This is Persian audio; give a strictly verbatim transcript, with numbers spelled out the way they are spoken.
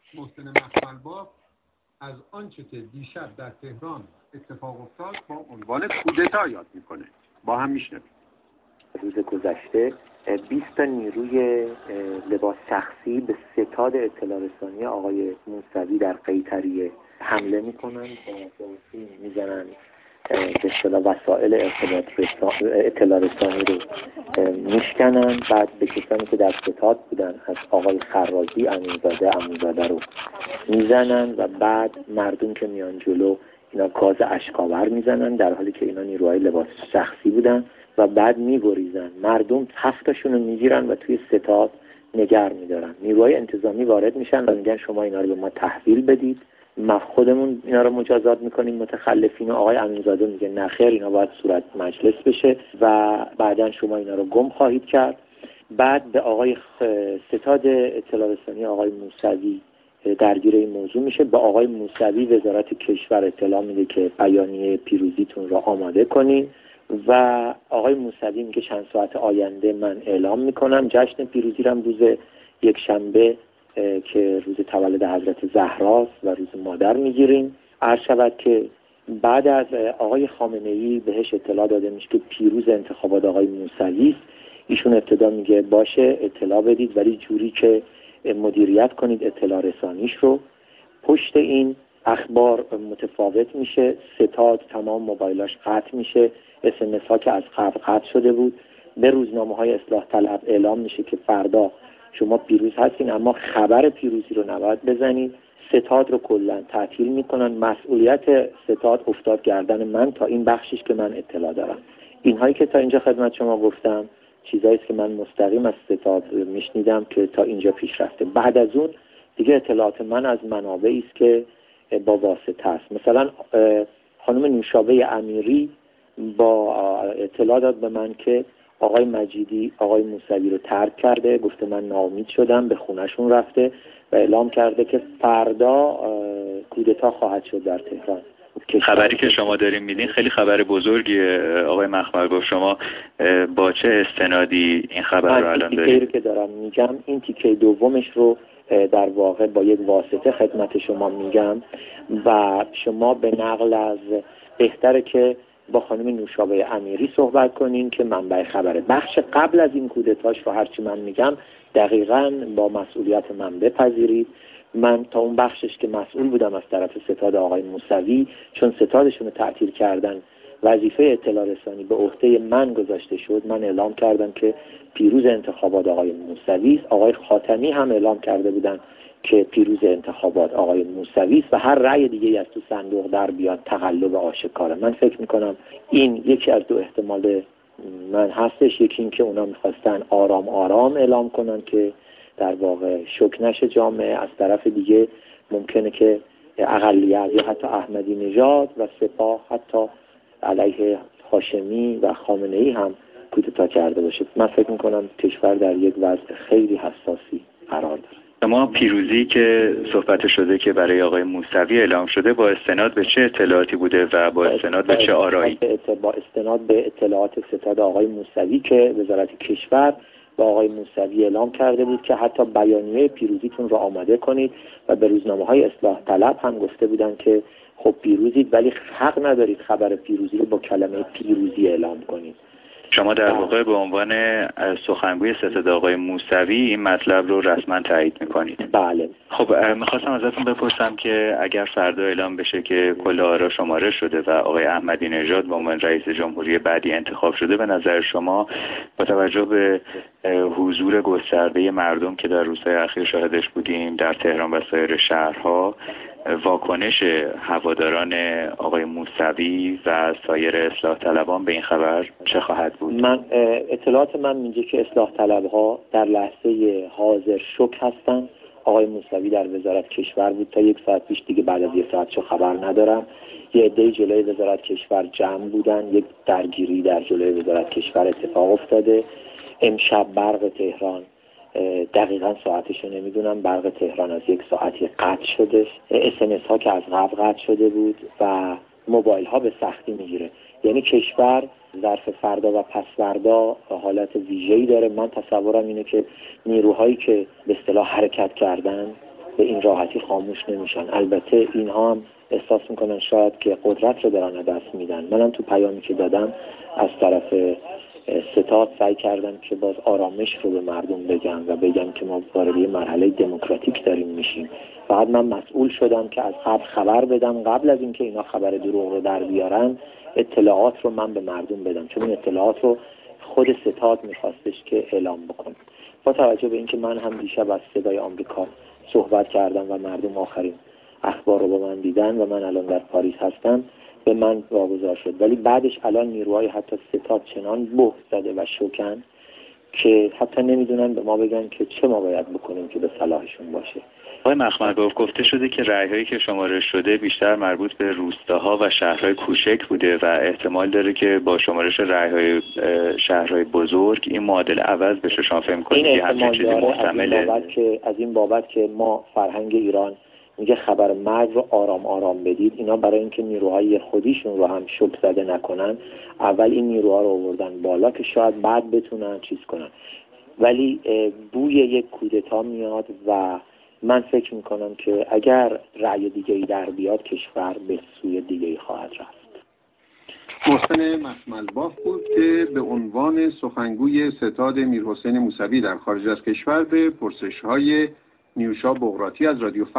محسن مخملباف از آنچه که دیشب در تهران اتفاق افتاد با عنوان کودتا یاد میکنه. با هم میشنویم. روز گذشته بیست تا نیروی لباس شخصی به ستاد اطلاع رسانی آقای موسوی در قیطریه حمله میکنن و میزنن به اصطلاح وسایل ارتباط اطلاع رسانی رو میشکنن. بعد به کسانی که در ستاد بودن از آقای خرازی امینزاده امینزاده رو میزنن و بعد مردم که میان جلو اینا گاز اشک‌آور میزنن در حالی که اینا نیروهای لباس شخصی بودن و بعد میگریزن. مردم هفتاشون رو میگیرن و توی ستاد نگر میدارن. نیروهای انتظامی وارد میشن و میگن شما اینا رو به ما تحویل بدید، ما خودمون اینا رو مجازات میکنیم متخلفین. و آقای امینزاده میگه نه خیر، اینا باید صورت مجلس بشه و بعداً شما اینا رو گم خواهید کرد. بعد به آقای ستاد اطلاع رسانی آقای موسوی درگیر این موضوع میشه. به آقای موسوی وزارت کشور اطلاع میده که بیانیه پیروزیتون رو آماده کنین و آقای موسوی میگه چند ساعت آینده من اعلام میکنم جشن پیروزی رو روز یک شنبه که روز تولد حضرت زهراست و روز مادر میگیریم. عرض شود که بعد از آقای خامنه‌ای بهش اطلاع داده میشه که پیروز انتخابات آقای موسوی است. ایشون ابتدا میگه باشه اطلاع بدید ولی جوری که مدیریت کنید اطلاع رسانیش رو. پشت این اخبار متفاوت میشه، ستاد تمام موبایلاش قطع میشه، اس ام اس ها که از قبل قطع شده بود. به روزنامه های اصلاح طلب اعلام میشه که فردا شما پیروز هستین اما خبر پیروزی رو نباید بزنید. ستاد رو کلا تعطیل میکنن. مسئولیت ستاد افتاد گردن من تا این بخشش که من اطلاع دارم. اینهایی که تا اینجا خدمت شما گفتم چیزایی است که من مستقیم از ستاد میشنیدم که تا اینجا پیش رفته. بعد از اون دیگه اطلاعات من از منابعی است که با واسطه است. مثلا خانم نوشابه امیری با اطلاع داد به من که آقای مجیدی آقای موسوی رو ترک کرده، گفته من ناامید شدم، به خونهشون رفته و اعلام کرده که فردا کودتا خواهد شد در تهران. خبری که شما دارین میدین خیلی خبر بزرگیه آقای مخملباف. شما با چه استنادی این خبر رو الان دارین؟ تیکه که دارم میگم این تیکه دومش رو در واقع با یک واسطه خدمت شما میگم و شما به نقل از بهتره که با خانم نوشابه امیری صحبت کنین که منبع خبره. بخش قبل از این کودتاش رو هرچی من میگم دقیقاً با مسئولیت من بپذیرید. من تا اون بخشش که مسئول بودم از طرف ستاد آقای موسوی، چون ستادشون رو تعطیل کردن وظیفه اطلاع رسانی به عهده من گذاشته شد، من اعلام کردم که پیروز انتخابات آقای موسوی است. آقای خاتمی هم اعلام کرده بودن که پیروز انتخابات آقای موسوی است و هر رأی دیگه از تو صندوق در بیاد تقلب آشکاره. من فکر میکنم این یکی از دو احتمال من هستش. یکی این که اونا میخواستن آرام آرام اعلام کنن که در واقع شوک نشه جامعه، از طرف دیگه ممکنه که اقلیت یا حتی احمدی نژاد و سپاه حتی علیه هاشمی و خامنه‌ای هم کودتا کرده باشه. من فکر میکنم کشور در یک وضع خیلی حساسی قرار داره. اما پیروزی که صحبت شده که برای آقای موسوی اعلام شده با استناد به چه اطلاعاتی بوده و با استناد به چه آرایی؟ با استناد به اطلاعات ستاد آقای موسوی که وزارت کشور با آقای موسوی اعلام کرده بود که حتی بیانیه پیروزیتون رو آماده کنید و به روزنامه‌های اصلاح طلب هم گفته بودن که خب پیروزید ولی حق ندارید خبر پیروزی رو با کلمه پیروزی اعلام کنید. شما در واقع به عنوان سخنگوی ستاد آقای موسوی این مطلب رو رسما تایید میکنید؟ بله. خب میخواستم ازتون بپرسم که اگر فردا اعلام بشه که کل آرا شماره شده و آقای احمدی نژاد به عنوان رئیس جمهوری بعدی انتخاب شده، به نظر شما با توجه به حضور گسترده مردم که در روزهای اخیر شاهدش بودیم در تهران و سایر شهرها، واکنش هواداران آقای موسوی و سایر اصلاح طلبان به این خبر چه خواهد بود؟ من اطلاعات من میگه که اصلاح طلبها در لحظه حاضر شوک هستن. آقای موسوی در وزارت کشور بود تا یک ساعت پیش، دیگه بعد از یک ساعت چه خبر ندارم. یه عده جلوی وزارت کشور جمع بودن، یک درگیری در جلوی وزارت کشور اتفاق افتاده. امشب برق تهران دقیقاً ساعتشو نمیدونم، برق تهران از یک ساعتی قطع شده، اس ام اس ها که از قبل قطع شده بود و موبایل ها به سختی میگیره. یعنی کشور ظرف فردا و پس فردا حالت ویژه‌ای داره. من تصورم اینه که نیروهایی که به اصطلاح حرکت کردن به این راحتی خاموش نمیشن. البته اینها هم احساس میکنن شاید که قدرت رو دارن دست میدن. منم تو پیامی که دادم از طرف ستاد سعی کردم که باز آرامش رو به مردم بگم و بگم که ما وارد یه مرحله دموکراتیک داریم میشیم. فقط من مسئول شدم که از قبل خبر بدم، قبل از اینکه اینا خبر دروغ رو در بیارن اطلاعات رو من به مردم بدم، چون این اطلاعات رو خود ستاد میخواستش که اعلام بکنم. با توجه به اینکه من هم دیشب از صدای آمریکا صحبت کردم و مردم آخرین اخبار رو با من دیدن و من الان در پاریس هستم، به من واگذار شد. ولی بعدش الان نیروهای حتی ستاد چنان بحث زده و شوکن که حتی نمیدونن به ما بگن که چه ما باید بکنیم که به صلاحشون باشه. آقای مخملباف، گفته شده که رأی‌هایی که شمارش شده بیشتر مربوط به روستاها و شهرهای کوچک بوده و احتمال داره که با شمارش رأی‌های شهرهای بزرگ این معادله عوض بشه. شما فکر می‌کنید که همچین چیزی محتمله؟ از که از این بابت که ما فرهنگ ایران میگه خبر مرگ رو آرام آرام بدید، اینا برای اینکه نیروهای خودیشون رو هم شوک زده نکنن اول این نیروها رو آوردن بالا که شاید بعد بتونن چیز کنن. ولی بوی یک کودتا میاد و من فکر میکنم که اگر رأی دیگه‌ای در بیاد کشور به سوی دیگه‌ای خواهد رفت. محسن مخملباف بود که به عنوان سخنگوی ستاد میرحسین موسوی در خارج از کشور به پرسش‌های نیوشا بغراتی از رادیو